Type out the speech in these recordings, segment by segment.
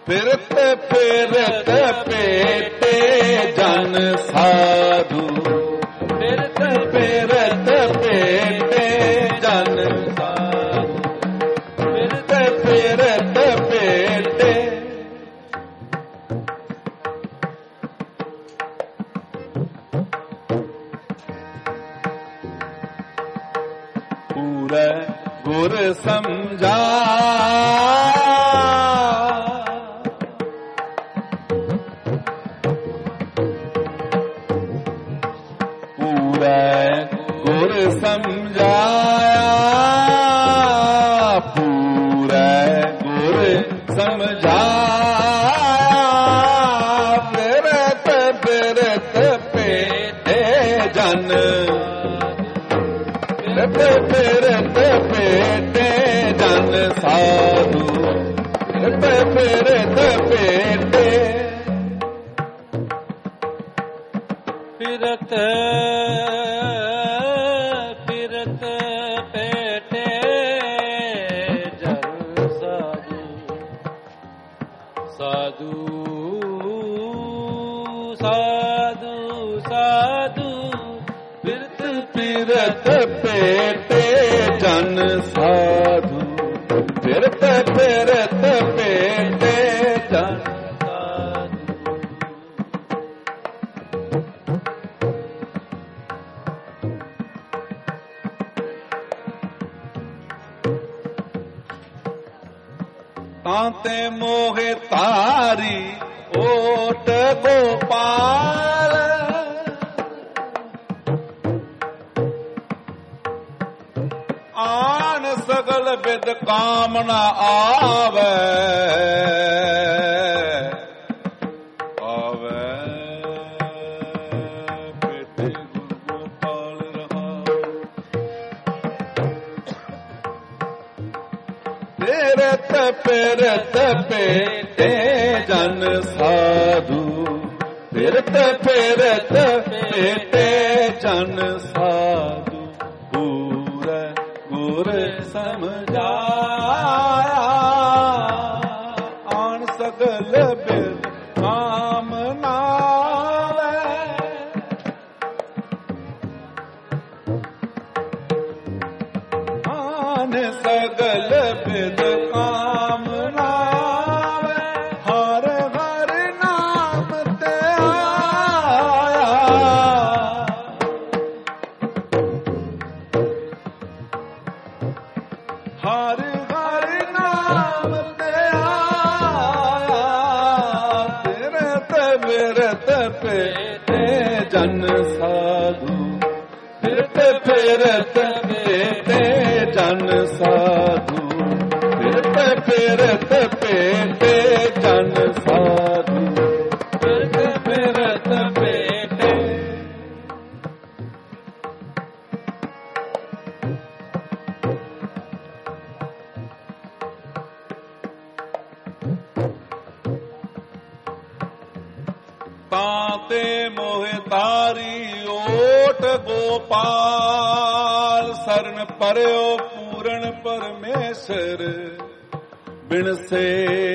ਫਿਰਤ ਫਿਰਤ ਭੇਟੇ ਜਨ ਸਾਧੂ, ਫਿਰਤ ਫਿਰਤ ਭੇਟੇ ਜਨ ਸਾਧੂ, ਫਿਰਤ ਫਿਰਤ ਭੇਟੇ। ਪੂਰੇ ਗੁਰ ਸਮਝਾ, ਗੁਰ ਸਮਝਾਇਆ, ਪੂਰੇ ਗੁਰ ਸਮਝਾਇਆ। ਫਿਰਤ ਫਿਰਤ ਭੇਟੇ ਜਨ, ਫਿਰਤ ਫਿਰਤ ਭੇਟੇ ਜਨ ਸਾਧੂ, ਫਿਰਤ ਫਿਰਤ ਭੇਟੇ। ਫਿਰਤ ਫਿਰਤ ਭੇਟੇ ਜਨ ਸਾਧੂ, ਸਾਧੂ ਸਾਧੂ ਸਾਧੂ। ਫਿਰਤ ਫਿਰਤ ਭੇਟੇ ਜਨ ਸਾਧੂ, ਫਿਰਤ ਫਿਰਤ ਭੇਟੇ ਜਨ ਸਾਧੂ। ਤਾਂਤੇ ਮੋਹਿ ਤਾਰੀ ਓਟ ਗੋਪਾਲ, ਆਨ ਸਗਲ ਬਿਦ ਕਾਮਨਾ ਆਵੇ, ਆਵੇ ਬੇਟੇ ਗੁਰ ਗੋਪਾਲ ਰਹਾ। ਫਿਰਤ ਫਿਰਤ ਭੇਟੇ ਜਨ ਸਾਧੂ, ਫਿਰਤ ਫਿਰਤ ਭੇਟੇ ਜਨ ਸਾਧੂ। ਪੂਰੇ ਗੁਰ ਸਮਝਾਇਆ, ਆਣ ਸਗਲ ਬਿਦ ਕਾਮਨਾ ਆਵੇ। ਆਣ ਸਗਲ ਬਿਦ ਕਾਮਨਾ ਆਵੇ, ਹਰ ਹਰ ਨਾਮ ਤੇ ਆਇਆ। ਹਰ ਹਰ ਨਾਮ ਤੇ ਆਇਆ। ਫਿਰਤ ਫਿਰਤ ਭੇਟੇ ਜਨ ਸਾਧੂ, ਫਿਰਤ ਫਿਰਤ ਭੇਟੇ ਜਨ ਸਾਧੂ, ਫਿਰਤ ਫਿਰਤ ਭੇਟੇ ਜਨ ਸਾਧੂ, ਫਿਰਤ ਫਿਰਤ ਭੇਟੇ। ਤਾਂਤੇ ਮੋਹਿ ਤਾਰੀ ਓਟ ਗੋਪਾਲ, ਸਰਨ ਪਰਿਓ ਪੂਰਨ ਪਰਮੇਸ਼ਰ। ਬਿਨ ਸੇ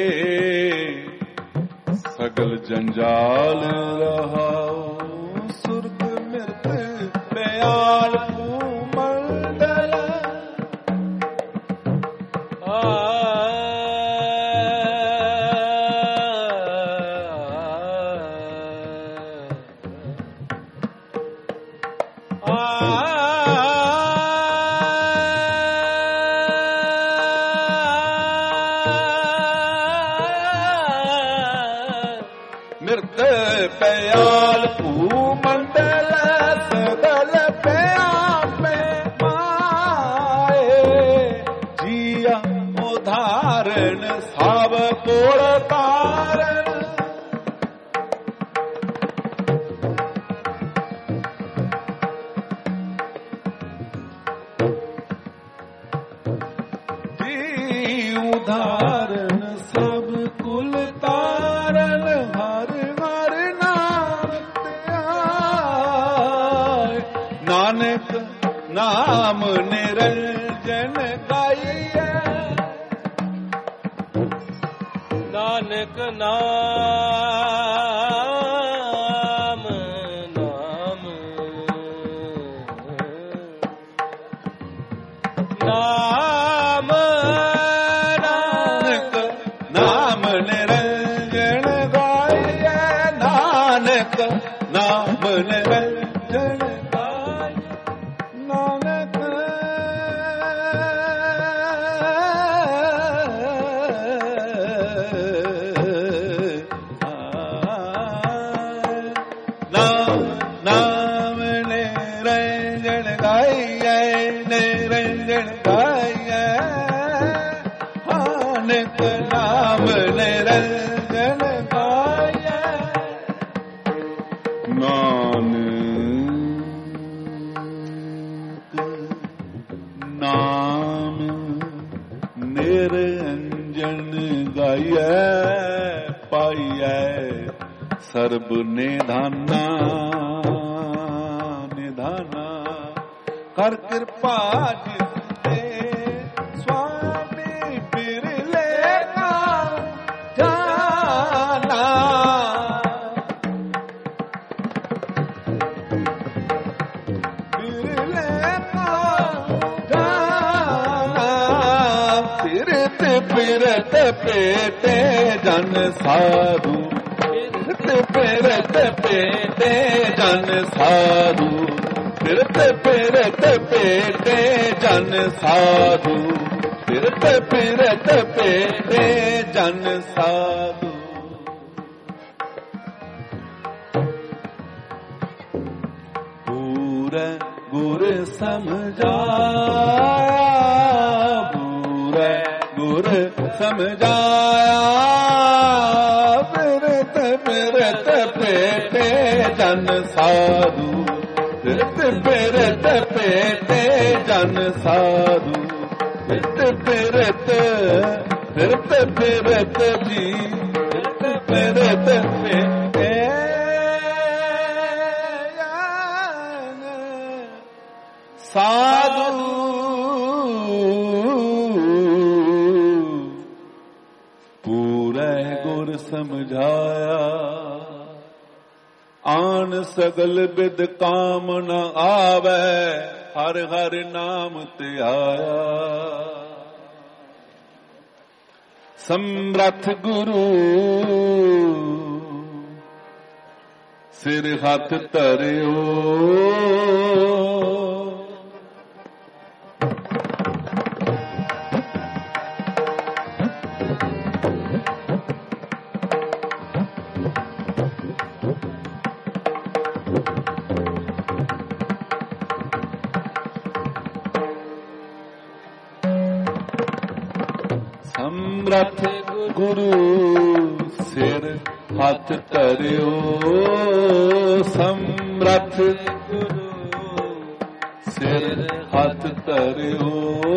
ਸਗਲ ਜੰਜਾਲ ਰਹਾਉ, ਸੁਰਗ ਮਿਰਤ ਪਿਆਲ ਭੂਮੰਡਲ। ਮਿਰਤ ਪਿਆਲ ਭੂਮੰਡਲ, ਸਗਲ ਪਿਆਪੇ ਮਾਏ। ਜੀਆ ਉਧਾਰਨ ਸਭ ਕੋਲ ਤਾਰਨ, ਜੀ ਉਧਾਰਨ ਸਭ ਕੁਲ ਤਾਰਨ। ਹਰ ਹਰ ਨਾਮ ਤੇ ਆਏ, ਨਾਨਕ ਨਾਮ ਨਿਰੰਜਨ ਗਾਈਐ। ਨਾਨਕ ਨਾਮ ਨਾਮ ਨਾਮ ਨਾਨਕ ਨਾਮ ਨਿਰੰਜਨ ਗਾਇਐ ਨਾਨਕ ਨਾਮ ਨਿਰੰਜਨ ਗਾਇਐ ਨਾਨਕ ਨਾਮ ਨਿਰੰਜਨ ਗਾਇਐ ਨਿਰੰਜਨ ਗਾਇਐ ਨਾਨਕ ਨਾਮ ਨਿਰੰਜਨ ਗਾਇਐ ਨਾਮ ਨਿਰੰਜਨ ਗਾਇਐ ਪਾਈਐ ਸਰਬ ਨਿਧਾਨਾ ਨਿਧਾਨਾ ਕਰ ਕਿਰਪਾ ਜਿਸ ਤੇ ਸੁਆਮੀ ਬਿਰਲੇ ਕਾ ਜਾਨਾ ਬਿਰਲੇ ਕਾ ਜਾਨਾ ਫਿਰਤ ਫਿਰਤ ਪੇਟੇ ਜਨ ਸਾਧੂ ਫਿਰਤ ਪੇਟੇ ਜਨ ਸਾਧੂ ਫਿਰਤ ਫਿਰਤ ਪੇਟੇ ਜਨ ਸਾਧੂ ਫਿਰਤ ਫਿਰਤ ਪੇਟੇ ਜਨ ਸਾਧੂ ਪੂਰੇ ਗੁਰ ਸਮਝਾਇਆ ਪੂਰੇ ਗੁਰ ਸਮਝਾਇਆ ਫਿਰਤ ਫਿਰਤ ਪੇਟੇ ਜਨ ਸਾਧੂ ਫਿਰਤ ਫਿਰਤ ਪੇਟੇ ਜਨ ਸਾਧੂ ਫਿਰਤ ਫਿਰਤ ਫਿਰਤ ਫਿਰਤ ਜੀ ਫਿਰਤ ਫਿਰਤ ਪੇਟੇ ਜਨ ਸਾਧੂ ਪੂਰੇ ਗੁਰ ਸਮਝਾਇਆ ਆਨ ਸਗਲ ਬਿਦ ਕਾਮ ਨ ਆਵੈ ਹਰ ਹਰ ਨਾਮ ਧਿਆਇਆ ਸਮਰੱਥ ਗੁਰੂ ਸਿਰ ਹੱਥ ਧਰਿਓ ਸਮਰੱਥ ਗੁਰੂ ਸਿਰ ਹੱਥ ਧਰਿਓ ਸਮਰੱਥ ਗੁਰੂ ਸਿਰ ਹੱਥ ਧਰਿਓ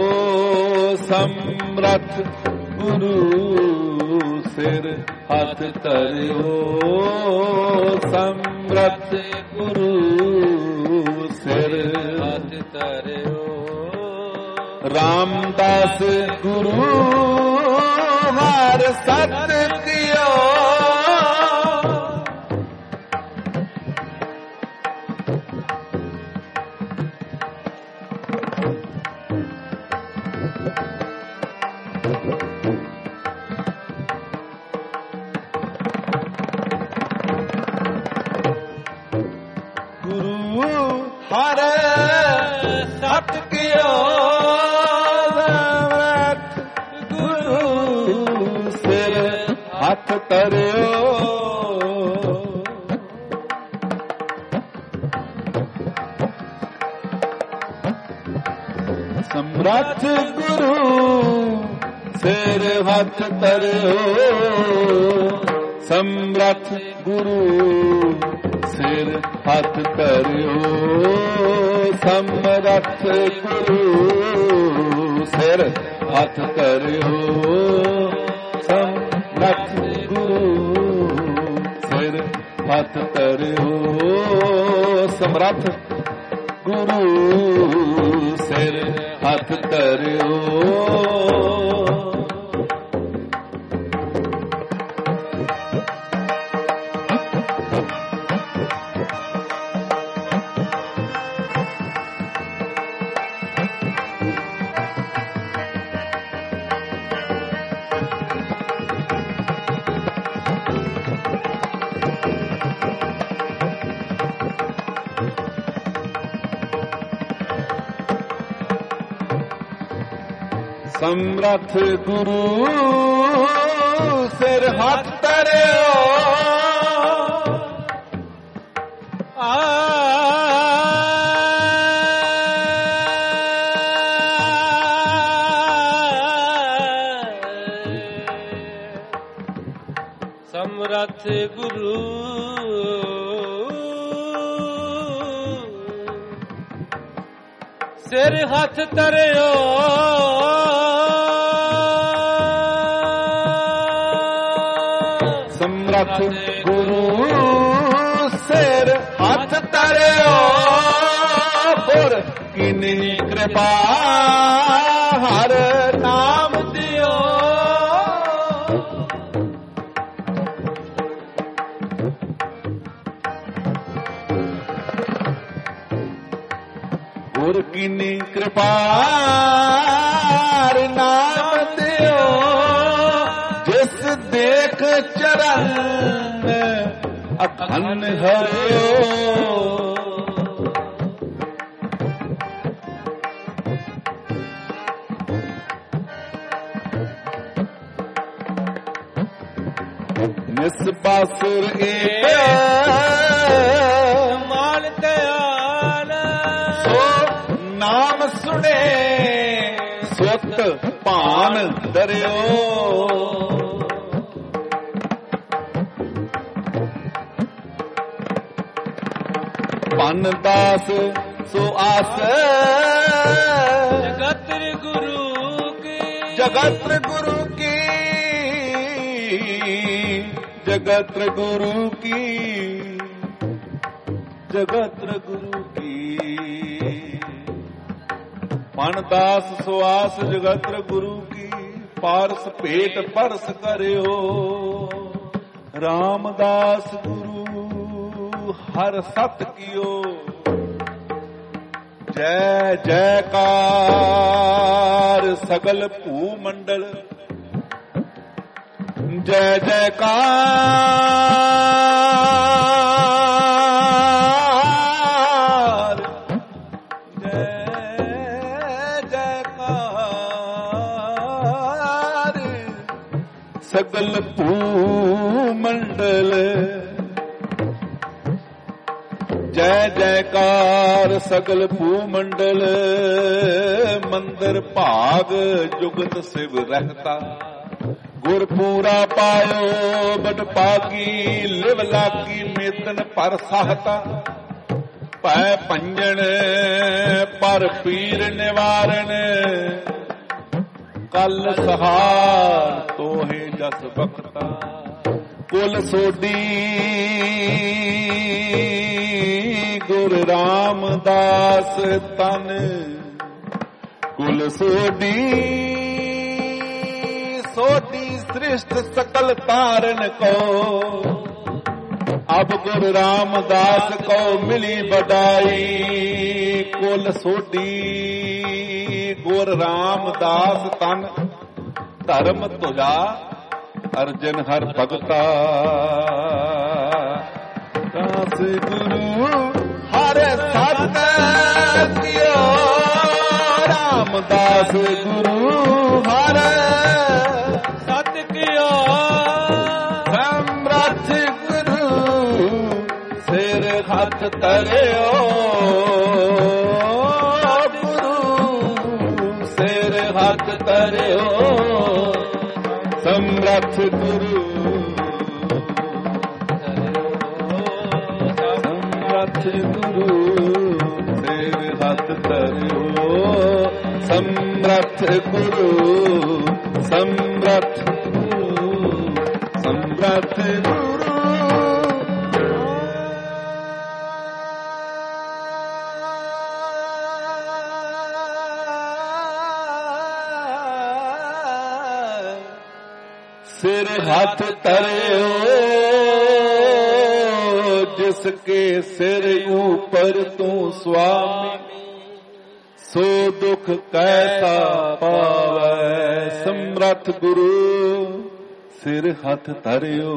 ਸਮਰੱਥ ਗੁਰੂ ਸਿਰ ਹੱਥ ਧਰਿਓ ਸਮਰੱਥ ਗੁਰੂ ਸਿਰ ਹੱਥ ਧਰਿਓ ਰਾਮਦਾਸ ਗੁਰੂ ਹਰ ਸਤ ਕੀਓ ਗੁਰੂ ਹਰ ਸਤ ਕੀਓ ਹੱਥ ਧਰਿਓ ਸਮਰੱਥ ਗੁਰੂ ਸਿਰ ਹੱਥ ਧਰਿਓ ਸਮਰੱਥ ਗੁਰੂ ਸਿਰ ਹੱਥ ਧਰਿਓ ਸਮਰੱਥ ਗੁਰੂ ਸਿਰ ਹੱਥ ਧਰਿਓ ਸਮਰੱਥ ਗੁਰੂ ਸਿਰ ਹੱਥ ਧਰਿਓ ਸਮਰੱਥ ਗੁਰੂ ਸਿਰ ਹੱਥ ਧਰਿਓ ਸਮਰੱਥ ਗੁਰੂ ਸਿਰ ਹੱਥ ਧਰਿਓ ਸਮਰੱਥ ਗੁਰੂ ਸਿਰ ਹੱਥ ਧਰਿਓ ਸਮਰੱਥ ਗੁਰੂ ਸਿਰ ਹੱਥ ਧਰਿਓ ਪੁਰ ਕਿੰਨੀ ਕਿਰਪਾ ਹਰ ਨਾਮ ਦਿਓ ਗੁਰ ਕੀਨੀ ਕਿਰਪਾ ਨਾਮ ਦਿਓ ਜਿਸ ਦੇਖ ਚਰਨ ਅਖੰਡ ਹਰਿਓ ਨਿਸਬਾਸੁਰ ਏ ਮਾਨ ਧਿਆਨ ਨਾਮ ਸੁਣੇ ਸੁਤ ਭਾਨ ਦਰਿਓ ਪਨ ਦਾਸ ਸੋ ਆਸ ਜਗਤਰ ਗੁਰੂ ਕੀ ਜਗਤਰ ਗੁਰੂ ਕੀ ਜਗਤਰ ਗੁਰੂ ਕੀ ਜਗਤਰ ਗੁਰੂ ਕੀ ਪਨ ਦਾਸ ਸੁਆਸ ਜਗਤਰ ਗੁਰੂ ਕੀ ਪਾਰਸ ਭੇਟ ਪਰਸ ਕਰਿਓ ਰਾਮਦਾਸ ਗੁਰੂ ਹਰ ਸਤ ਕੀਓ ਜੈ ਜੈਕਾਰ ਸਗਲ ਭੂ ਮੰਡਲ ਜੈ ਜੈਕਾਰ ਸਗਲ ਭੂ ਮੰਡਲ ਜੈ ਜੈਕਾਰ ਸਗਲ ਭੂ ਮੰਡਲ ਮੰਦਰ ਭਾਗ ਜੁਗਤ ਸਿਵ ਰਹਿਤਾ ਗੁਰ ਪੂਰਾ ਪਾਇਓ ਬੜ ਪਾਗੀ ਲਿਵ ਲਾਗੀ ਮੇਤਨ ਪਰ ਸਾਹਤਾ ਪੈ ਪੰਜਣ ਪਰ ਪੀਰ ਨਿਵਾਰਨ ਕਲ ਸਹਾਰ ਤੋਹੇ ਜਸ ਬਖਤਾ ਕੁਲ ਸੋਡੀ ਗੁਰ ਰਾਮਦਾਸ ਤਨ ਕੁਲ ਸੋਡੀ ਸੋਡੀ ਸ੍ਰਿਸ਼ਟ ਸਕਲ ਤਾਰਨ ਕੋ ਅਬ ਗੁਰ ਰਾਮਦਾਸ ਕੋ ਮਿਲੀ ਬਡਾਈ ਕੁਲ ਸੋਡੀ ਗੁਰ ਰਾਮਦਾਸ ਤਨ ਧਰਮ ਤੁਜਾ ਅਰਜਨ ਹਰ ਭਗਤਾ ਦਾਸ ਗੁਰੂ ਹਰ ਸਤ ਕੀਓ ਰਾਮਦਾਸ ਗੁਰੂ ਹਰ ਸਤ ਕੀਓ ਸਮਰੱਥ ਗੁਰੂ ਸਿਰ ਹੱਥ ਧਰਿਓ ਗੁਰੂ ਸਿਰ ਹੱਥ ਧਰਿਓ ਸਮਰੱਥ ਗੁਰੂ ਸਮਰੱਥ ਗੁਰੂ ਸਿਰ ਹੱਥ ਧਰਿਓ ਸਮਰੱਥ ਗੁਰੂ ਸਮਰੱਥ ਗੁਰੂ ਸਮਰੱਥ ਗੁਰੂ ਸਿਰ ਹੱਥ ਧਰਿਓ ਜਿਸ ਕੇ ਸਿਰ ਉਪਰ ਤੂੰ ਸੁਆਮੀ ਸੋ ਦੁਖ ਕੈਸਾ ਪਾਵੈ ਸਮਰੱਥ ਗੁਰੂ ਸਿਰ ਹੱਥ ਧਰਿਓ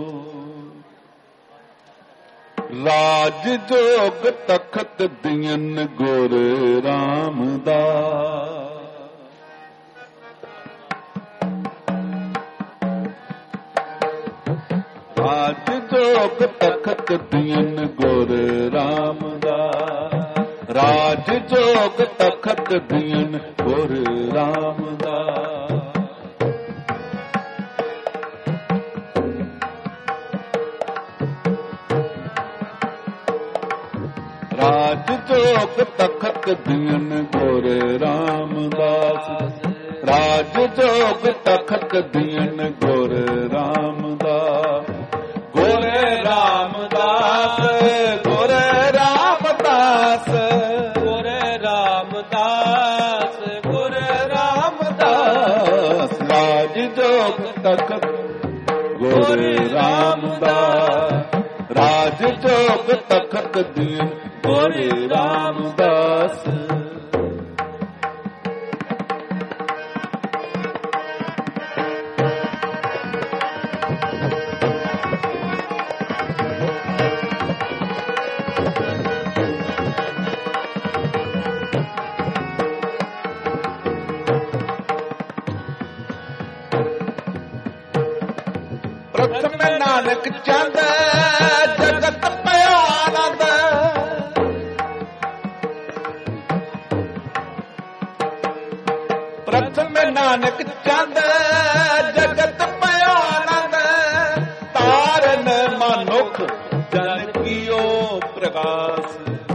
ਰਾਜ ਜੋਗ ਤਖਤ ਦਿਨ ਗੁਰ ਰਾਮਦਾਸ ਰਾਜ ਜੋਗ ਤਖਤ ਦੀਨ ਗੁਰ ਰਾਮਦਾਸ ਰਾਜ ਜੋਗ ਤਖਤ ਦੀਨ ਗੁਰ ਰਾਮਦਾਸ ਰਾਜ ਜੋਗ ਤਖਤ ਦੀਨ ਗੁਰ ਰਾਮਦਾਸ ਰਾਜ ਜੋਗ ਤਖਤ ਦੀਨ ਗੁਰ ਰਾਮਦਾਸ ਗੁਰ ਰਾਮਦਾਸ ਗੁਰ ਰਾਮਦਾਸ ਗੁਰ ਰਾਮਦਾਸ ਗੁਰ ਰਾਮਦਾਸ ਰਾਜ ਜੋਗ ਤਖਤ ਗੁਰ ਰਾਮਦਾਸ ਰਾਜ ਜੋਗ ਤਖਤ ਦੀਨ ਗੁਰ ਰਾਮਦਾਸ ਪ੍ਰਥਮ ਨਾਨਕ ਚੰਦ ਜਗਤ ਪਿਆਨੰਦ ਪ੍ਰਥਮ ਨਾਨਕ ਚੰਦ ਜਗਤ ਪਿਆਨੰਦ ਤਾਰਨ ਮਨੁੱਖ ਜਨ ਕੀਓ ਪ੍ਰਕਾਸ਼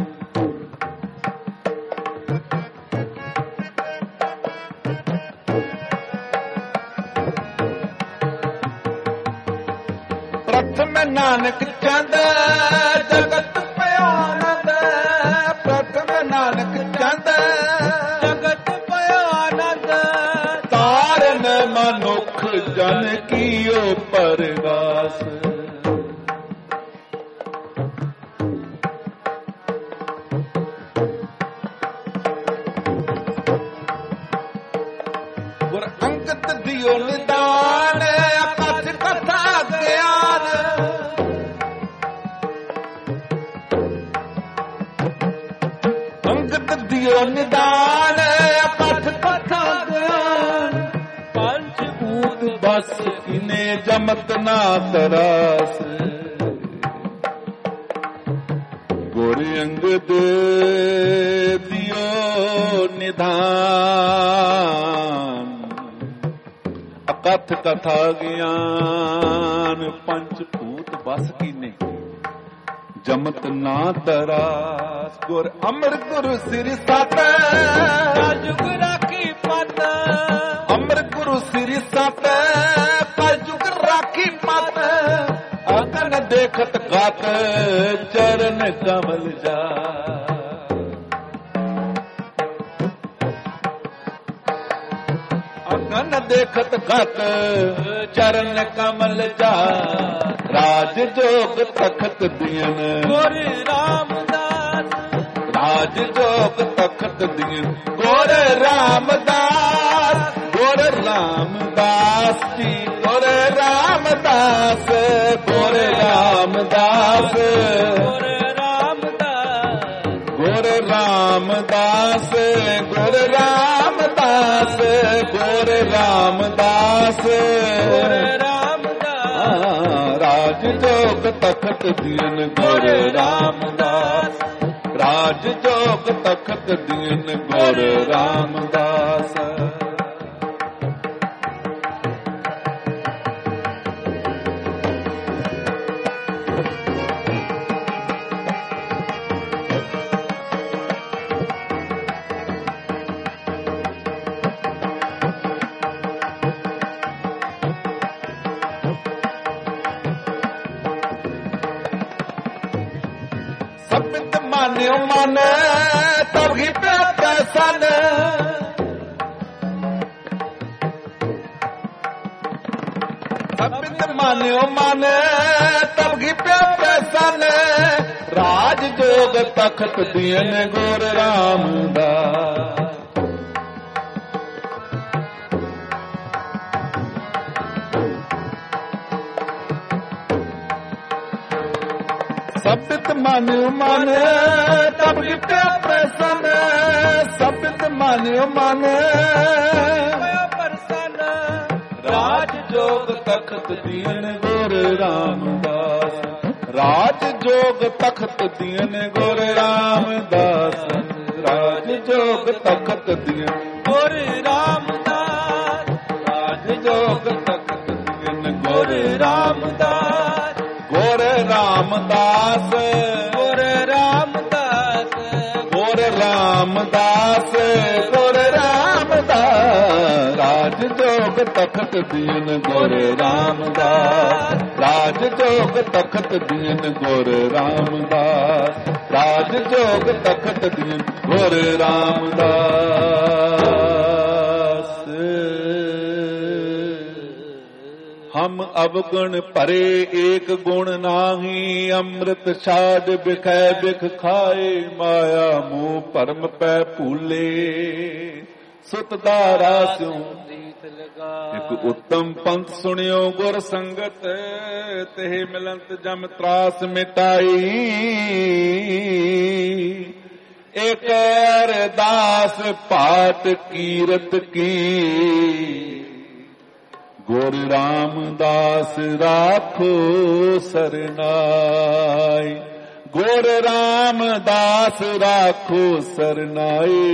ਪ੍ਰਥਮ ਨਾਨਕ ਚੰਦ ਜਗਤ ਪਿਆਨੰਦ ਪ੍ਰਥਮ ਨਾਨਕ ਚੰਦ ਜਗਤ ਪਿਆਨੰਦ ਤਾਰਨ ਮਨੁੱਖ ਜਨ ਕੀਓ ਪਰਗਾਸ ਗੁਰ ਅੰਗਦ ਦਿਓ ਨਿਦਾਨ ਕਥ ਕਥਾ ਗਿਆਨ ਅੰਗਦ ਦਿਓ ਨਿਦਾਨ ਕਥ ਕਥਾ ਗਿਆਨ ਪੰਜ ਭੂਤ ਬਸ ਕਿਨੇ ਜਮਤ ਨਾ ਤਰਾਸ ਗੁਰ ਅੰਗਦ ਦਿਓ ਨਿਦਾਨ ਅਕਥ ਕਥਾ ਗਿਆਨ ਪੰਜ ਭੂਤ ਬਸ ਕੀਨੇ ਜਮਤ ਨਾ ਤਰਾਸ ਗੁਰ ਅਮਰ ਗੁਰੂ ਸਿਰਿ ਸਤ ਜੁਗ ਰਾਖੀ ਪਤ ਅਮਰ ਗੁਰੂ ਸਿਰਿ ਸਤ ਕਲਯੁਗ ਰਾਖੀ ਪਤ ਅਗਨ ਦੇਖਤ ਗਤ ਚਰਨ ਕਮਲ ਜਾ ਅਗਨ ਦੇਖਤ ਗਤ ਚਰਨ ਕਮਲ ਜਾ ਰਾਜ ਜੋਗ ਤਖਤ ਦੀਨ ਗੁਰ ਰਾਮਦਾਸ ਰਾਜ ਜੋਗ ਤਖਤ ਦੀਨ ਗੁਰ ਰਾਮਦਾਸ ਗੁਰ ਰਾਮਦਾਸ ਜੀ ਗੁਰ ਰਾਮਦਾਸ ਗੁਰ ਰਾਮਦਾਸ ਗੁਰ ਰਾਮਦਾਸ ਗੁਰ ਰਾਮਦਾਸ ਗੁਰ ਰਾਮਦਾਸ ਗੁਰ ਰਾਮਦਾਸ ਗੁਰ ਰਾਮਦਾਸ ਰਾਜ ਜੋਗ ਤਖਤ ਦੀਨ ਗੁਰ ਰਾਮਦਾਸ ਰਾਜ ਜੋਗ ਤਖਤ ਦੀਨ ਗੁਰ ਰਾਮਦਾਸ ਸਬਿਤ ਮਾਨਿਓ ਮਨ ਤਬ ਹੀ ਪ੍ਰਸੰਨ ਸਬਿਤ ਮਾਨਿਓ ਮਨ ਤਬ ਹੀ ਪ੍ਰਸੰਨ ਰਾਜ ਜੋਗ ਤਖਤ ਦੀਨ ਗੁਰ ਰਾਮਦਾਸ ਸਬਿਤ ਮਾਨਿਓ ਮਨ ਤਬ ਗਿਟਿਆ ਪ੍ਰਸੰਨ ਸਬਿਤ ਮਾਨਿਓ ਮਨ ਪ੍ਰਸੰਨ ਰਾਜ ਜੋਗ ਤਖਤ ਦੀਨ ਗੁਰ ਰਾਮਦਾਸ ਰਾਜ ਜੋਗ ਤਖਤ ਦੀਨ ਗੁਰ ਰਾਮਦਾਸ ਰਾਜ ਜੋਗ ਤਖਤ ਦੀਨ ਗੁਰ ਰਾਮਦਾਸ ਰਾਜ ਜੋਗ ਤਖਤ ਦੀਨ ਗੁਰ ਰਾਮਦਾਸ ਗੁਰ ਰਾਮਦਾਸ ਗੁਰ ਰਾਮਦਾਸ ਗੁਰ ਰਾਮਦਾਸ ਗੁਰ ਰਾਮਦਾਸ ਰਾਜ ਜੋਗ ਤਖਤ ਦੀਨ ਗੁਰ ਰਾਮਦਾਸ ਰਾਜ ਜੋਗ ਤਖਤ ਦੀਨ ਗੁਰ ਰਾਮਦਾਸ ਰਾਜ ਜੋਗ ਤਖਤ ਦੀਨ ਗੁਰ ਰਾਮਦਾਸ ਹਮ ਅਵਗੁਣ ਭਰੇ ਏਕ ਗੁਣ ਨਾਹੀ ਅੰਮ੍ਰਿਤ ਛਾੜ ਬਿਖੈ ਬਿਖ ਖਾਏ ਮਾਇਆ ਮੋਹ ਭਰਮ ਪੈ ਭੂਲੇ ਸੁਤ ਦਾਰਾ ਸਿਉ ਇੱਕ ਉੱਤਮ ਪੰਥ ਸੁਣਿਓ ਗੁਰ ਸੰਗਤ ਤੇ ਮਿਲੰਤ ਜਮ ਤਰਾਸ ਮਿਟਾਈ ਇੱਕ ਅਰਦਾਸ ਪਾਠ ਕੀਰਤ ਕੀ ਗੁਰ ਰਾਮਦਾਸ ਰਾਖੋ ਸਰਨਾਈ ਗੁਰ ਰਾਮਦਾਸ ਰਾਖੋ ਸਰਨਾਈ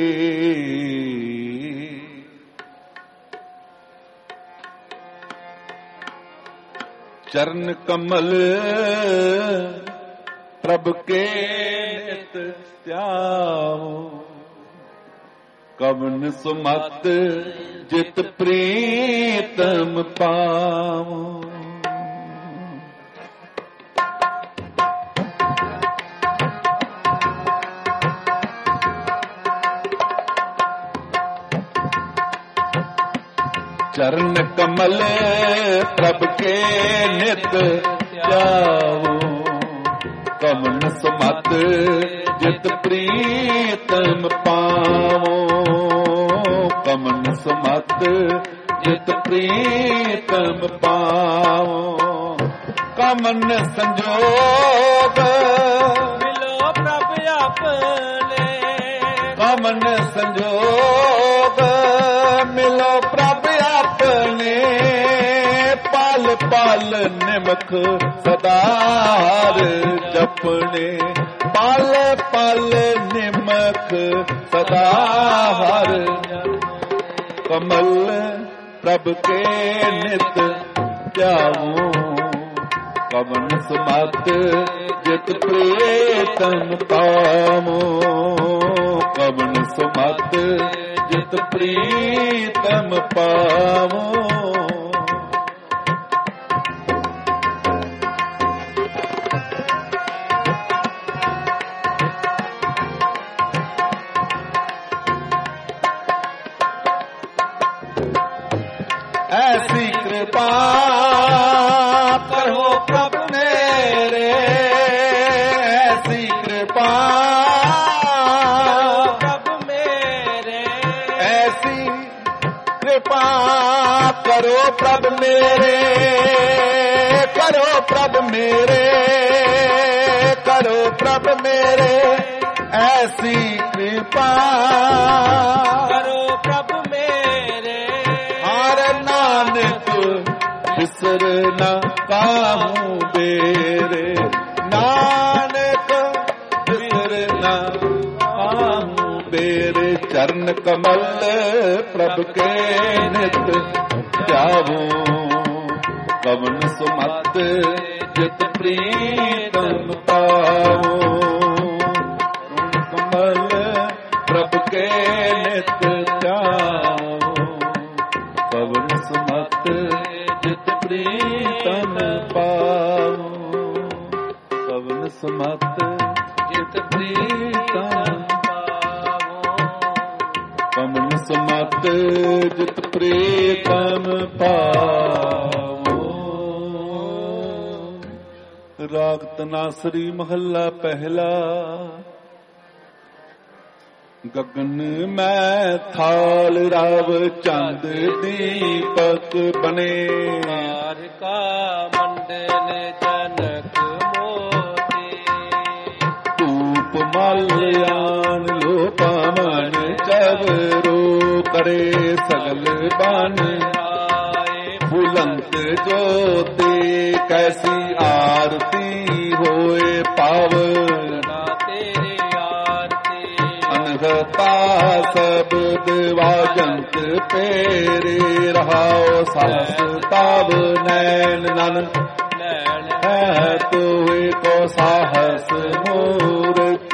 ਚਰਨ ਕਮਲ ਪ੍ਰਭ ਕੇ ਨਿਤ ਧਿਆਵੋ ਕਵਨ ਸੁਮਤ ਜਿਤ ਪ੍ਰੀਤਮ ਪਾਵੋ ਚਰਨ ਕਮਲ ਪ੍ਰਭ ਕੇ ਨਿਤ ਧਿਆਵੋ ਕਵਨ ਸੁਮਤ ਜਿਤ ਪ੍ਰੀਤਮ ਪਾਵੋ ਕਮਨ ਸੁਮਤ ਜਿਤ ਪ੍ਰੀਤਮ ਪਾਵੋ ਕਮਨ ਸੰਜੋਗ ਮਿਲੋ ਪ੍ਰਭ ਆਪਣੇ ਕਮਨ ਸੰਜੋਗ ਮਿਲੋ ਪ੍ਰਭ ਆਪਣੇ ਪਲ ਪਲ ਨਿਮਖ ਸਦਾ ਹਰ ਜਪਣੇ ਪਲ ਪਲ ਨਿਮਖ ਸਦਾ ਹਰ ਕਮਲ ਪ੍ਰਭ ਕੇ ਨਿਤ ਧਿਆਵੋ ਕਵਨ ਸਮਤ ਜਿਤ ਪ੍ਰੀਤਮ ਪਾਵੋ ਕਵਨ ਸਮਤ ਜਿਤ ਪ੍ਰੀਤਮ ਪਾਵੋ ऐसी कृपा करो प्रभु मेरे ऐसी कृपा ਪ੍ਰਭ ਮੇਰੇ ऐसी कृपा करो प्रभु मेरे करो प्रभु मेरे करो प्रभु मेरे ऐसी कृपा ਕਰੋ ਪ੍ਰਭ ਮੇਰੇ हर नानक बिसर न काहू बेरे नानक बिसर न काहू बेरे चरण कमल प्रभ के नित ध्यावो कवन सुमत जित प्रीतम पावो कमल प्रभ के नित ध्यावो कवन सुमत जित प्रीतम पावो कवन सुमत जित प्रीतम कवन सुमत जित प्रीतम पावो। राग तनासरी महला पहला। गगन में थाल राव चंद दीपक बने, का मंडल जनक मोती, धूप मल्यान लो पावन चवरो करे सगल बन आए ਜੋਤੀ ਕੈਸੀ ਆਰਤੀ ਹੋਏ ਪਾਵਨ ਤੇਰੀ ਆਰਤੀ ਅਨਹਤਾ ਸਬਦ ਵਾਜੰਤ ਪੇਰੇ ਰਹਾਉ ਸਾਸ ਤਾਬ ਨੈਣ ਨਨ ਨੈਣ ਹੈ ਤੋਏ ਕੋ ਸਾਹਸ ਮੂਰਤ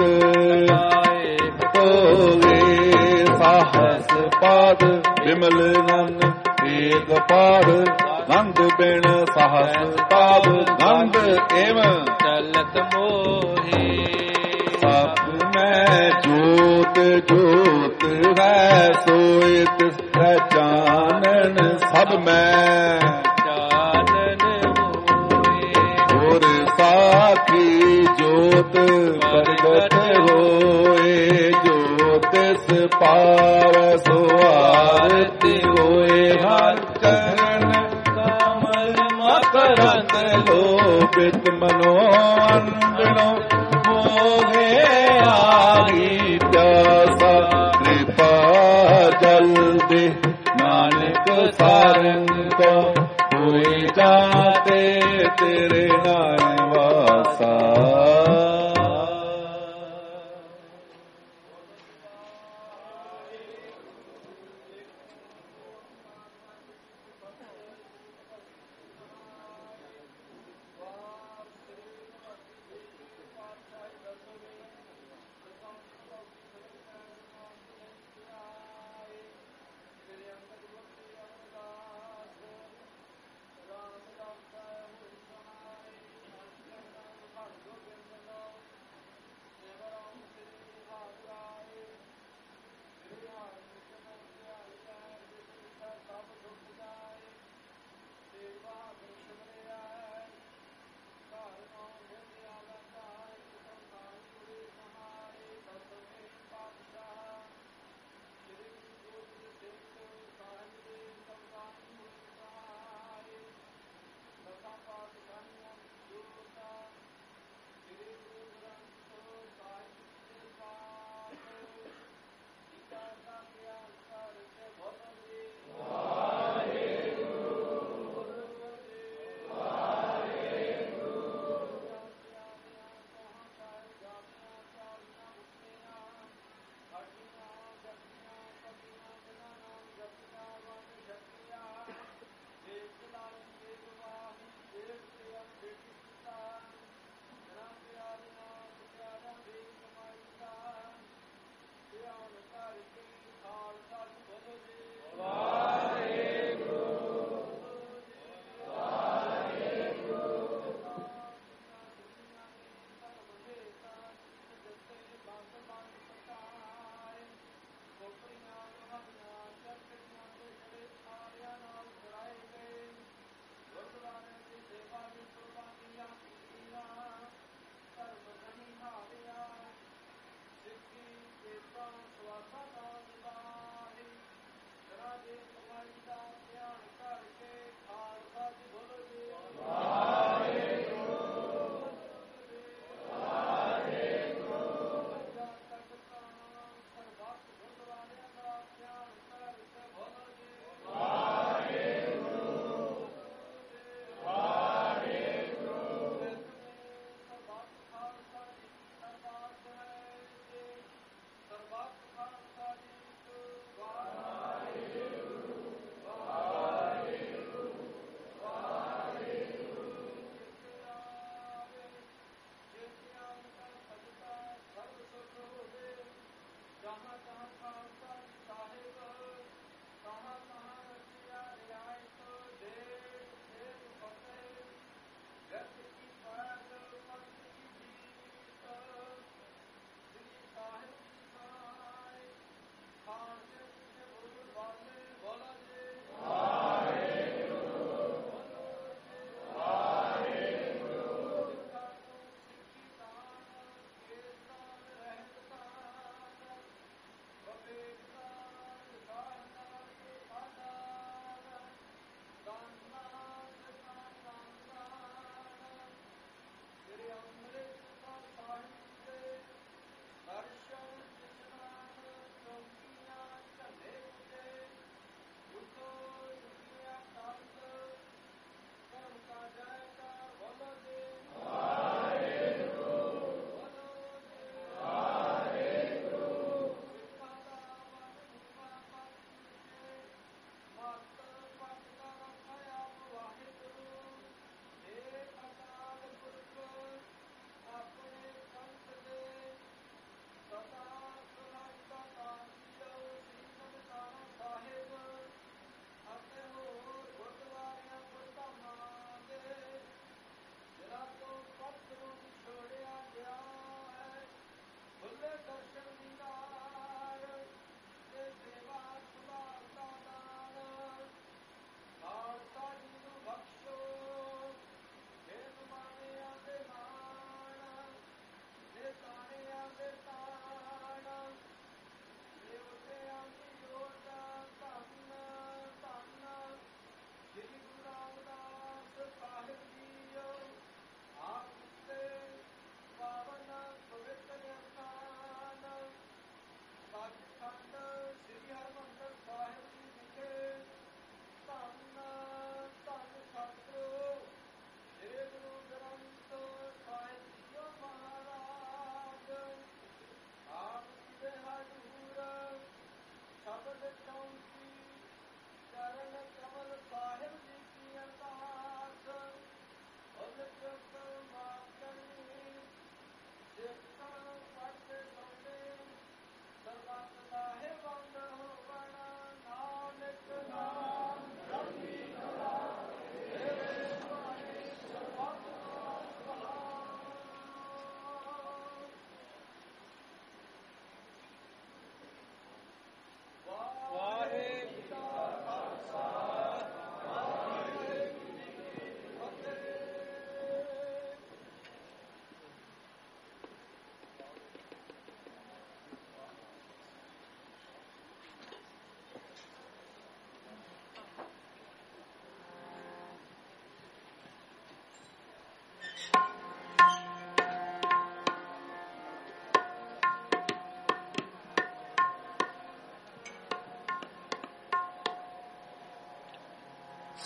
ਤੋਏ ਸਾਹਸ ਪਾਦ ਵਿਮਲ ਨਨ ਏਕ ਪਾਦ ਗੰਧ ਬਿਨ ਸਾਹਸ ਪਾਦ ਗੰਧ ਏਵੰ ਚਲਤ ਮੋਹੀ ਸਭ ਮੈਂ ਜੋਤ ਜੋਤ ਹੈ ਸੋਇ ਤਿਸ ਚਾਨਣ ਸਭ ਮੈਂ ਚਾਨਨ ਹੋਏ ਹੋਰ ਸਾਖੀ ਜੋਤ ਪ੍ਰਗਟ ਹੋਏ ਜੋਤਿਸ ਪਾਵੈ ਸੋ ਆਰਤੀ ਹੋਏ ਹਰ ਚਰਨ ਕਮਲ ਮਕਰੰਦ ਲੋਭਿਤ ਮਨੋ ਅੰਡਨੋ ਮੋਗੇ ਆਗੀ ਪਿਆਸਾ ਕਿਰਪਾ ਜਲ ਦੇ ਨਾਨਕ ਸਾਰੰਗ ਕੋ ਹੋਏ ਜਾਤੇ ਤੇਰੇ ਨਾਮ ਵਾਸਾ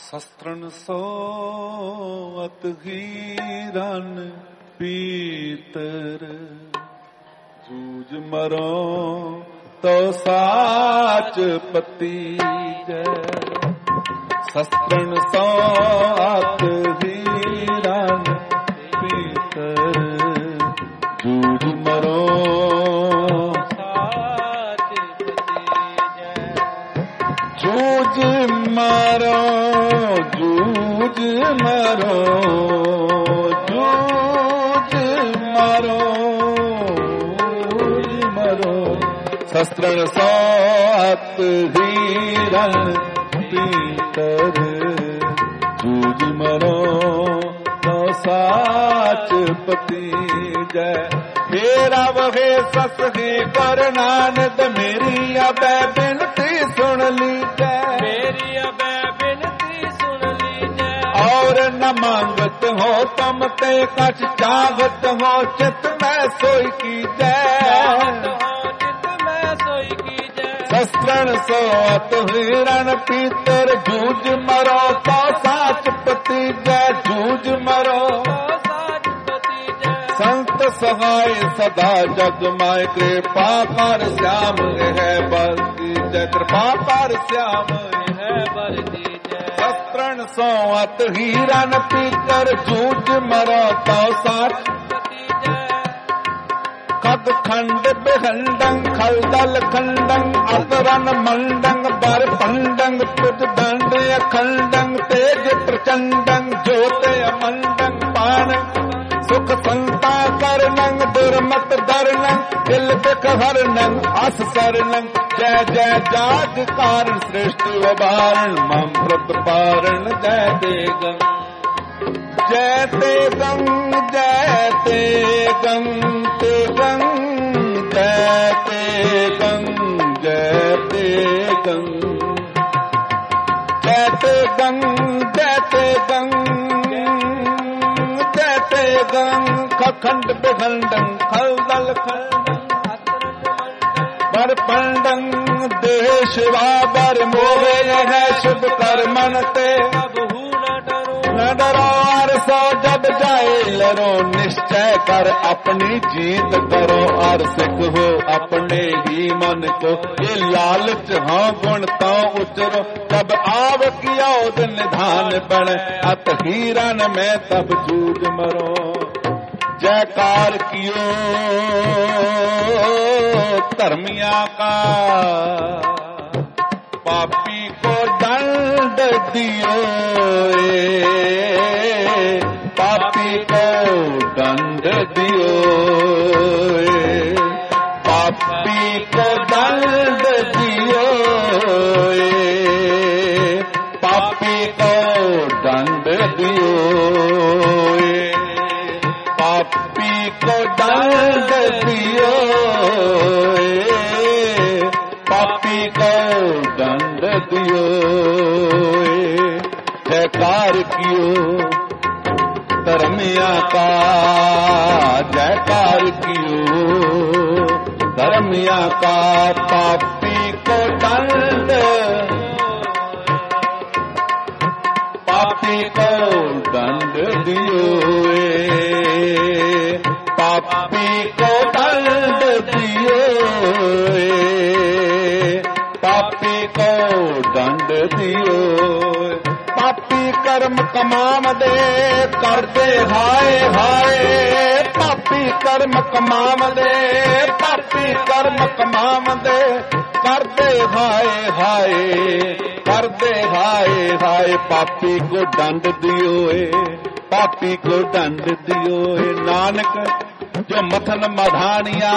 ਸ਼ਸਤਰਨ ਸੋਅਤ ਹੀਰਨ ਪੀਤਰ ਜੂਝ ਮਰੋ ਤੋ ਸਾਚ ਪਤੀ ਜੈ ਸ਼ਸਤਰਨ ਸੋਅਤ ਹੀਰਨ ਪੀਤਰ ਜੂਝ ਮਰੋ ਜੂਝ ਮਰੋ ਜੂਝ ਮਰੋ ਜੂਝ ਮਰੋ ਜੂਝ ਮਰੋ ਸ਼ਸਤਰਨ ਸੋਅਤ ਹੀਰਨ ਪੀਤਰ ਜੂਝ ਮਰੋ ਤੋ ਸਾਚ ਪਤੀ ਜੈ ਮੇਰਾ ਵਗੇ ਸਸ ਹੀ ਕਰ ਨਾਨਕ ਮੇਰੀ ਅਬੈ ਬਿਨਤੀ ਸੁਣ ਲੀਜੈ ਮੇਰੀ ਅਬੈ ਬਿਨਤੀ ਸੁਣ ਲੀਜੈ और न मांगत हो तम ते कछ चाहत हो चित मैं सोई की जय शस्त्रण सोअत हिरण पीतर जूझ मरो तो साच पति जय जूझ मरो संत सहाय सदा जग माय कृपा कर श्याम है बरती जय कृपा कर श्याम है बरती शस्त्रण सोअत हीरन पीकर जूझ मरो तो साच खद खंड बिहंडं खलदल खंडं अतरन मंडं बर पंडं पुट दंड अखंडं तेज प्रचंडं ज्योत अमंडं पान सुख संता करनं दुर्मत दरनं दिल बिक हरनं अस सरनं जय जय जाग कारण सृष्टि उबारण मम प्रतिपारण जय देगं जय तेगं जय तेगं तेगं जय तेगं जय तेगं जय तेगं जय तेगं जय तेगं खंड बिखंडं खलदल खंडं बर पंडं देश बर मोहे है शुभ कर्मन ते न डरो सो जब जाए लरो निश्चय कर अपनी जीत करो और सिख हो अपने ही मन को ये लालच हाँ गुण तो उचरो तब आव किया निधान बन अत हीरन में तब जूझ मरो जयकार कियो धर्मिया का पापी को दंड दियो पापी को दंड दियो पापी को दंड दियो पापी को दंड दियो पापी को दंड दियो पापी को दंड दियो जयकार कियो धर्मिया का जयकार कियो धर्मिया का पापी को दंड पापी को दंड दियो पापी को दंड दियो पापी को दंड दियो पापी कर्म कमाम दे कर दे हाय हाय पापी कर्म कमाम दे पापी कर्म कमाम दे कर दे हाय हाय कर दे हाय हाय पापी को दंड दियो पापी को दंड दियो नानक जो मथन मधानिया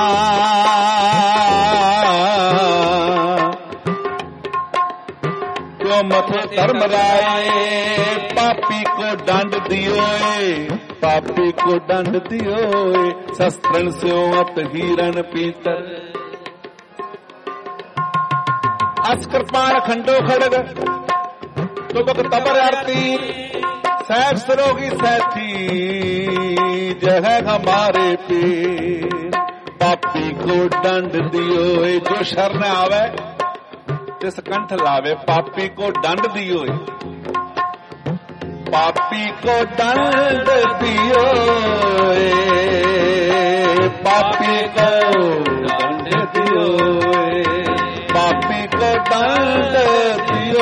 जो मथे धर्म राय पापी को दंड दियो पापी को दंड दियो शस्त्रन सोअत हीरन पीतर अस्कर पाण खंडो खड़ग तुबक तबर आरती सैफ सरोगी सैथी जह हमारे पीर पापी को दंड दियो जो शरण आवे तिस कंठ लावे पापी को दंड दियो पापी को दंड दियो, पापी को दंड दियो, पापी को दंड दियो,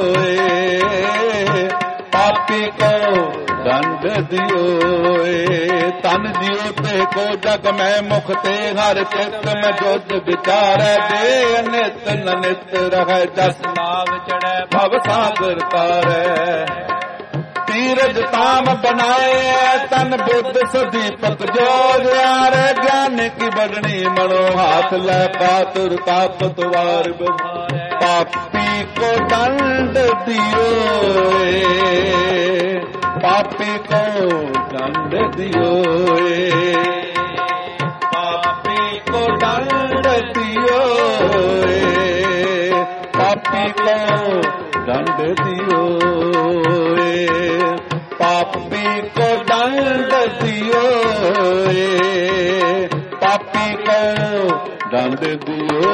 पापी को दंड दियो। तन जियो ते को जग में मुख ते हर चित में जोत विचारै, दे नित नित रहै जस नाव चढ़ै भव सागर तारै। तीरज ताम बनाए तन बुद्ध सुदीपक जोगियार, ज्ञान की बढ़नी मनो हाथ लै पातुर ताकत वार बहारै। पापी को दंड दियो, पापी को दंड दियो, पापी को दंड दियो, पापी को दंड दियो, पापी को दंड दियो, पापी को दंड दियो।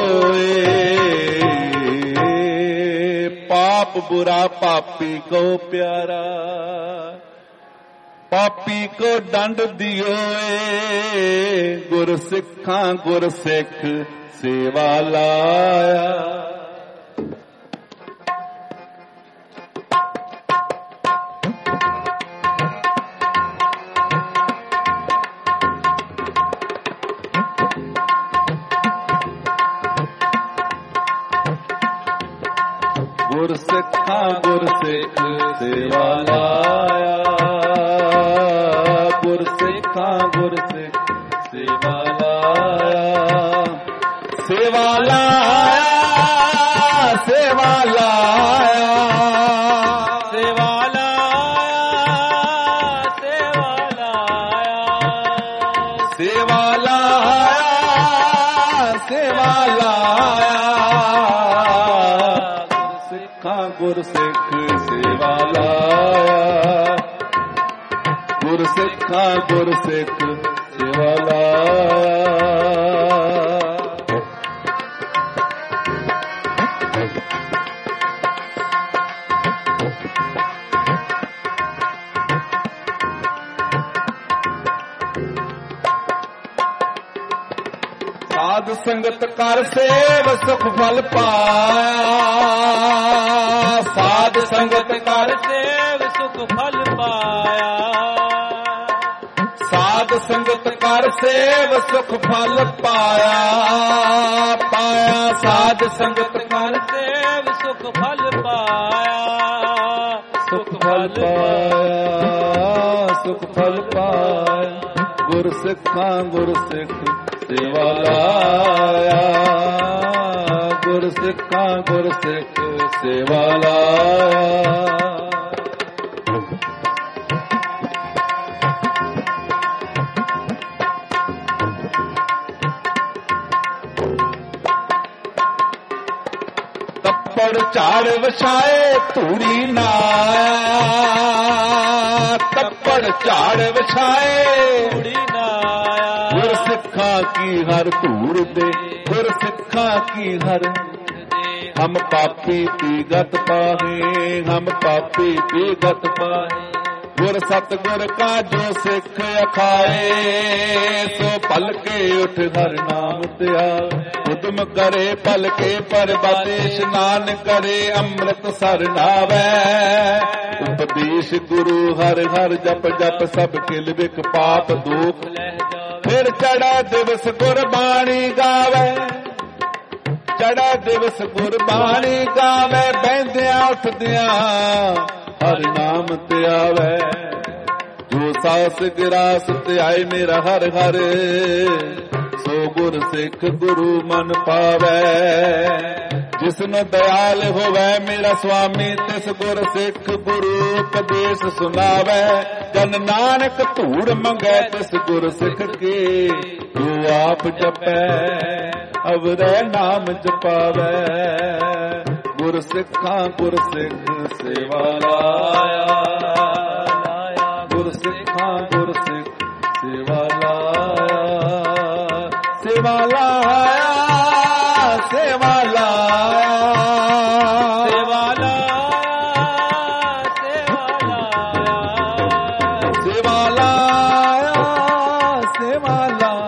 पाप बुरा पापी को प्यारा, पापी को दंड दियो, गुर सिखा गुर सिख सेवा लाया। गुर सिखा गुर सिख सेवा लाया, गुर सिखा गुर सिख सेवा लाया, सेवा लाया, सेवा लाया, सेवा लाया, सेवा लाया, सेवा लाया, सेवा लाया। गुर सिख सेवा लाया, गुर सिखा गुर सिख सेवा लाया। साध संगत कर सेव सुख फल पाया, साध संगत कर सेव सुख फल पाया, साध संगत कर सेव सुख फल पाया, पाया साध संगत कर सेव सुख फल पाया, सुख फल पाया, सुख फल पाया। गुर सिखा गुर सिख सेवा लाया, गुर सिखा गुर सिख सेवा लाया। तप्पड़ झाड़ वछाए धूड़ी ना, तप्पड़ झाड़ वछाए धूड़ी ना। गुर सिखा की हर धूड़ दे, गुर सिखा की हर हम पापी पीगत पाहे, हम पापी पीगत पाहे। गुर सतगुर का जो सिख अखाए, सो पल के उठ हर नाम त्याए। उद्यम करे पल के पर्वत, स्नान करे अमृत सर नावै। उपदेश गुरु हर हर जप जप, सब किल बिक पाप दुख। फिर चढ़ा दिवस गुरबाणी गावे, चढ़ा दिवस गुरबाणी गावे। बहंदिया उठदिया हर नाम त्यावे, जो सास गिरास त्याए मेरा हर हर। सो गुर सिख गुरु मन पावे, जिसनो दयाल होवे मेरा स्वामी। तिस गुर सिख गुरु उपदेश सुनावे। जन नानक धूड़ मंगै तिस गुर सिख के, जो आप जपै अवरै नाम जपावे। गुर सिखा गुर सिख सेवा लाया, गुर सिखा गुर सिख सेवा लाया, सेवा लाया, सेवा लाया, सेवा लाया, सेवा लाया, ਸੇਵਾ ਲਾਇਆ ਸੇਵਾ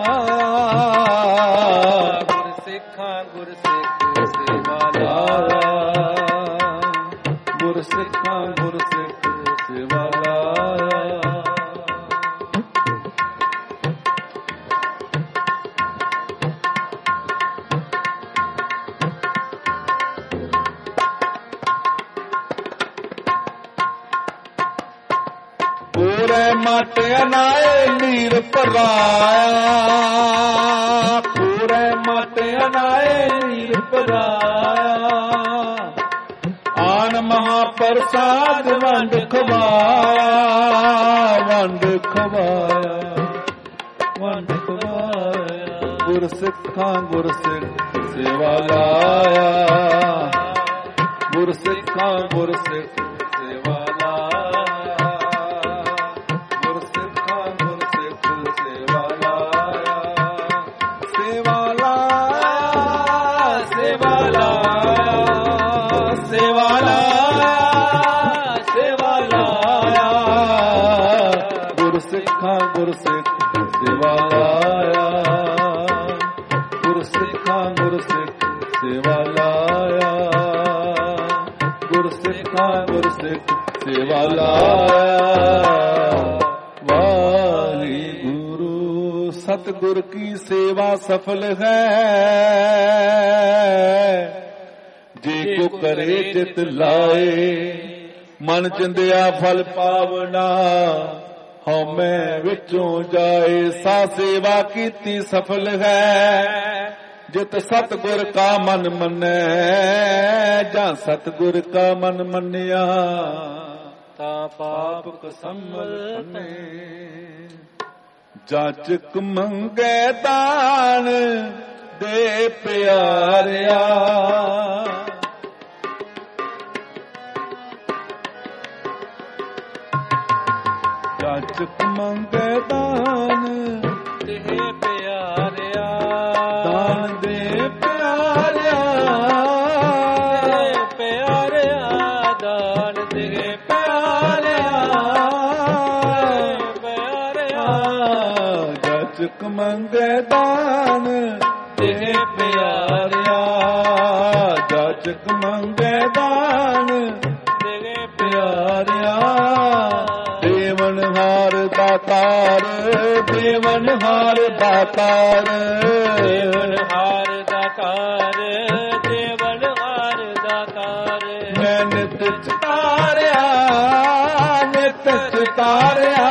ਲਾਇਆ ਗੁਰ ਸਿੱਖਾਂ ਗੁਰ ਸਿੱਖ ਸੇਵਾ ਲਾਇਆ ਗੁਰ ਸਿੱਖਾਂ ਗੁਰ ਸਿੱਖ ਸੇਵਾ ਲਾਇਆ ਪੂਰੇ ਮਟ ਅਨਾਏ ਨੀਰ ਭਰਾਇਆ ਪੂਰੇ ਮਟ ਅਨਾਏ ਨੀਰ ਭਰਾਇਆ ਆਨ ਮਹਾਪ੍ਰਸਾਦ ਵੰਡ ਖਵਾਇਆ ਵੰਡ ਖਵਾਇਆ ਵੰਡ ਖਵਾਇਆ ਗੁਰ ਸਿੱਖਾਂ ਗੁਰ ਸਿੱਖ ਸੇਵਾ ਲਾਇਆ ਗੁਰ ਸਿੱਖਾਂ ਗੁਰ ਸਿੱਖ ਸੇਵਾ ਲਾਇਆ ਗੁਰ ਸਿੱਖਾਂ ਗੁਰ ਸਿੱਖ ਸੇਵਾ ਲਾਇਆ ਸੇਵਾ ਲਾਇਆ ਸੇਵਾ ਲਾਇਆ ਸੇਵਾ ਲਾਇਆ ਸੇਵਾ ਲਾਇਆ ਗੁਰ ਸਿੱਖਾਂ ਗੁਰ ਸਿੱਖ ਸੇਵਾ ਲਾਇਆ ਗੁਰ ਸਿੱਖਾਂ ਗੁਰ ਸਿੱਖ ਸੇਵਾ ਲਾਇਆ ਗੁਰ ਸਿੱਖਾਂ ਗੁਰ ਸਿੱਖ ਸੇਵਾ ਲਾਇਆ ਵਾਹਿਗੁਰੂ ਸਤਿਗੁਰ ਕੀ ਸੇਵਾ ਸਫਲ ਹੈ ਜੇ ਕੋ ਕਰੇ ਚਿਤ ਲਾਏ ਮਨ ਚਿੰਦਿਆ ਫਲ ਪਾਵਨਾ ਹਉਮੈ ਵਿੱਚੋਂ ਜਾਏ ਸਾ ਸੇਵਾ ਕੀਤੀ ਸਫਲ ਹੈ ਜਿਤ ਸਤਿਗੁਰ ਕਾ ਮਨ ਮੰਨੈ ਜਾਂ ਸਤਿਗੁਰ ਕਾ ਮਨ ਮੰਨਿਆ ਤਾਂ ਪਾਪ ਕਸਮਲ ਨੇ ਜਾਚਕ ਮੰਗੈ ਦਾਨ ਦੇ ਪਿਆਰਿਆ ਜਾਚਕ ਮੰਗੈ ਦਾਨ ਦੇ ਪਿਆਰਿਆ ਦਾਨ ਦੇ ਪਿਆਰਿਆ ਪਿਆਰਿਆ ਦਾਨ ਦੇ ਪਿਆਰਿਆ ਪਿਆਰਿਆ ਜਾਚਕ ਮੰਗੈ ਦਾਨ ਦੇ ਪਿਆਰਿਆ ਜਾਚਕ ਮੰਗੈ ਦਾਨ ਦੇ ਪਿਆਰਿਆ ਦੇਵਨਹਾਰ ਦਾਤਾਰ ਦੇਵਨਹਾਰ ਦਾਤਾਰ ਦੇਵਨਹਾਰ ਦਾਤਾਰ ਦੇਵਨਹਾਰ ਦਾਤਾਰ ਮੈਂ ਨਿਤ ਚਿਤਾਰਿਆ ਨਿਤ ਚਿਤਾਰਿਆ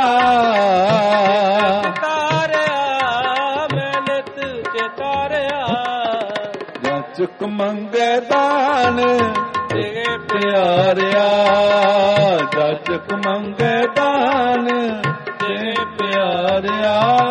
ਤਾਰਿਆ ਮੈਂ ਨਿਤ ਚਿਤਾਰਿਆ ਜਾਚਕ ਮੰਗੈ ਦਾਨ ਦੇ ਪਿਆਰਿਆ ਜਾਚਕ ਮੰਗੈ ਦਾਨ ਦੇ ਪਿਆਰਿਆ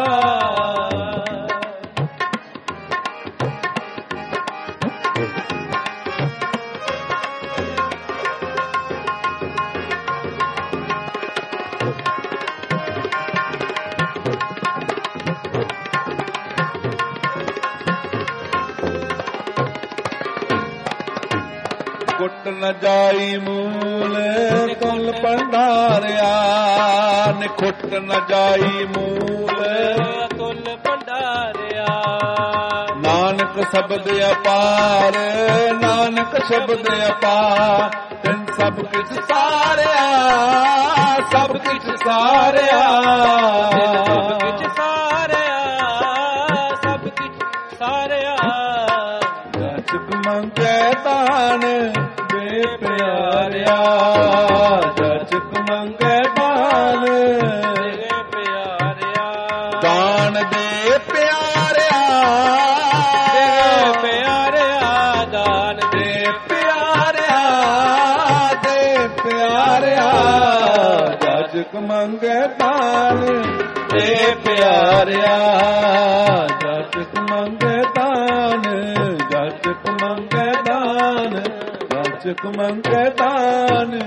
ਕੁੱਟ ਨ ਜਾਈ ਮੂਲ ਕੁਲ ਭੰਡਾਰਿਆ ਨਿਖੁੱਟ ਨ ਜਾਈ ਮੂਲ ਤੁਲ ਭੰਡਾਰਿਆ ਨਾਨਕ ਸ਼ਬਦ ਅਪਾਰ ਨਾਨਕ ਸ਼ਬਦ ਅਪਾਰ ਤੈਨ ਸਭ ਕਿਛ ਸਾਰਿਆ ਸਭ ਕਿਛ ਸਾਰਿਆ ਸਭ ਕਿਛ ਸਾਰਿਆ ਸਭ ਕਿਛ ਸਾਰਿਆ ਜਾਚਕ ਮੰਗੈ ਦਾਨ ਦੇ ਪਿਆਰਿਆ ਜਾਚਕ ਮੰਗੈ ਦਾਨ ਦੇ ਪਿਆਰਿਆ ਦਾਨ ਦੇ ਪਿਆਰਿਆ ਦੇ ਪਿਆਰਿਆ ਦਾਨ ਦੇ ਪਿਆਰਿਆ ਦੇ ਪਿਆਰਿਆ ਜਾਚਕ ਮੰਗੈ ਦਾਨ ਦੇ ਪਿਆਰਿਆ ਜਾਚਕ ਮੰਗੈ ਦਾਨ ਜਾਚਕ ਮੰਗੈ ਦਾਨ ਜਾਚਕ ਮੰਗੈ ਦਾਨ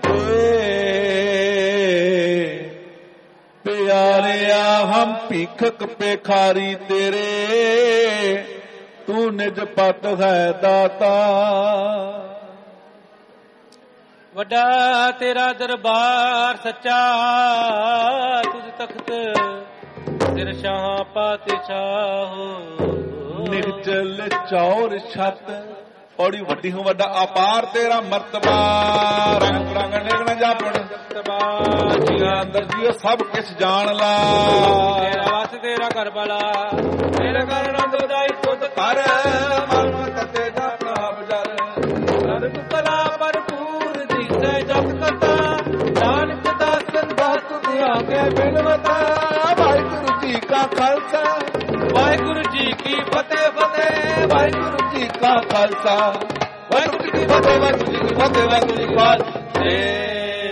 ਪਿਆਰਿਆ ਹਮ ਭੀਖਕ ਭਿਖਾਰੀ ਤੇਰੇ ਤੂੰ ਨਿਜ ਪਤ ਹੈ ਦਾਤਾ ਵੱਡਾ ਤੇਰਾ ਦਰਬਾਰ ਸੱਚਾ, ਤੁਧ ਤਖਤ ਸਿਰ ਸ਼ਾਹ ਪਾਤਸ਼ਾਹੋ। ਨਿਰਜਲ ਚੌਰ ਛੱਤ ਪੌੜੀ ਵੱਡੀ ਹੋ ਵੱਡਾ ਅਪਾਰ ਤੇਰਾ ਮਰਤਬਾ, ਰੰਗ ਰੰਗ ਨਿਗਣ ਜਾਪਣ ਮਰਤਬਾ, ਜੀਆਂ ਅੰਦਰ ਜੀਓ ਸਭ ਕਿਛ ਜਾਣ ਲਾ। ਤੇਰਾ ਵਸ ਤੇਰਾ ਘਰ ਵਾਲਾ, ਤੇਰਾ ਘਰ ਆਨੰਦ ਵਧਾਈ ਤੁਧ ਕਰ ਮਨ ਤਤੇ ਦਾ ਕਾਬ ਜਰ, ਸਰਬ ਕਲਾ ਭਰਪੂਰ ਦਿਸੈ ਜਪ ਕਥਾ, ਨਾਨਕ ਦਾਸਨ ਦਾਸ ਤੁਧ ਆਗੇ ਬਿਨਵਤਾ। ਵਾਹਿਗੁਰੂ ਜੀ ਕਾ ਖਾਲਸਾ ਵਾਹਿਗੁਰੂ ਜੀ ਕੀ ਫਤਿਹ ਫਤਿਹ, ਵਾਹਿਗੁਰੂ ਜੀ ਕਾ ਖਾਲਸਾ ਵਾਹਿਗੁਰੂ ਜੀ ਕੀ ਫਤਿਹ, ਵਾਹਿਗੁਰੂ ਜੀ ਕੀ ਫਤਿਹ, ਵਾਹਿਗੁਰੂ ਜੀ ਕੀ ਫਤਿਹ।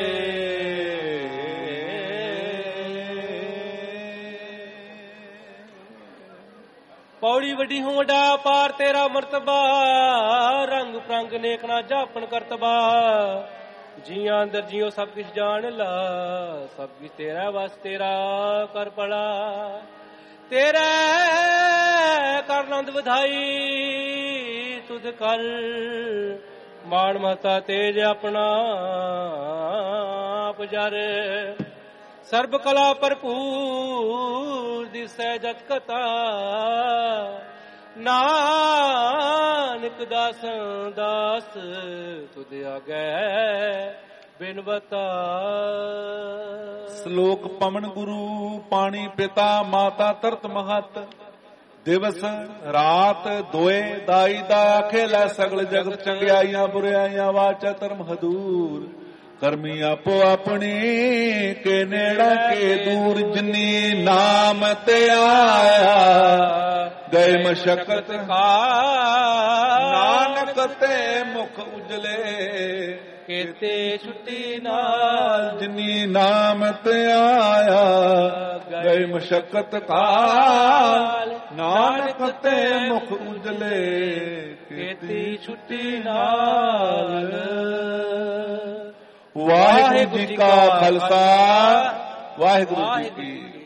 ਪੌੜੀ ਵੱਡੀ ਹੋ ਵੱਡਾ ਪਾਰ ਤੇਰਾ ਮਰਤਬਾ, ਰੰਗ ਪ੍ਰੰਗ ਨੇਕਣਾ ਜਾਪਣ ਕਰਤਬਾ, ਜੀਆਂ ਅੰਦਰ ਜੀਓ ਸਭ ਕੁਛ ਜਾਣ ਲਾ। ਸਭ ਕੁਛ ਤੇਰਾ ਵਸ ਤੇਰਾ ਕਰ ਪੜਾ, ਤੇਰੇ ਕਰ ਆਨੰਦ ਵਧਾਈ ਤੁਧ ਕਰ। ਮਾਣ ਮਤਾ ਤੇਜ ਆਪਣਾ ਆਪ ਜਰ, ਸਰਬ ਕਲਾ ਭਰਪੂਰ ਦਿਸੈ ਜਤ ਕਥਾ, ਨਾਨਕ ਦਾਸਨ ਦਾਸ ਤੁਧ ਆਗੈ ਬਿਨਵਤਾ। ਸ਼ਲੋਕ ਪਵਨ ਗੁਰੂ ਪਾਣੀ ਪਿਤਾ ਮਾਤਾ ਤਰਤ ਮਹਤ, ਦਿਵਸ ਰਾਤ ਦੋਏ ਦਾਈ ਦਾ ਆਖੇ ਲੈ ਸਗਲ ਜਗਤ ਚੰਗਿਆਈਆਂ ਬੁਰਿਆਈਆਂ ਵਾਚਾ ਧਰਮ ਹਦੂਰ। ਕਰਮੀ ਆਪੋ ਆਪਣੀ ਕੇ ਨੇੜਾ ਕੇ ਦੂਰ, ਜਿਨੀ ਨਾਮ ਤੇ ਆਇਆ ਗਏ ਮਸ਼ਕਤ ਨਾਨਕ ਤੇ ਮੁਖ ਉਜਲੇ ਕੇਤੇ ਛੁੱਟੀ ਨਾਲ। ਜਿਨੀ ਨਾਮ ਤੇ ਆਇਆ ਗਏ ਮਸ਼ਕਤ ਕਾਲ, ਨਾਨਕ ਤੇ ਮੁਖ ਉਜਲੇ ਕੇਤੀ ਛੁੱਟੀ ਨਾਲ। ਵਾਹਿਗੁਰੂ ਜੀ ਕਾ ਖਾਲਸਾ ਵਾਹਿਗੁਰੂ ਜੀ ਕੀ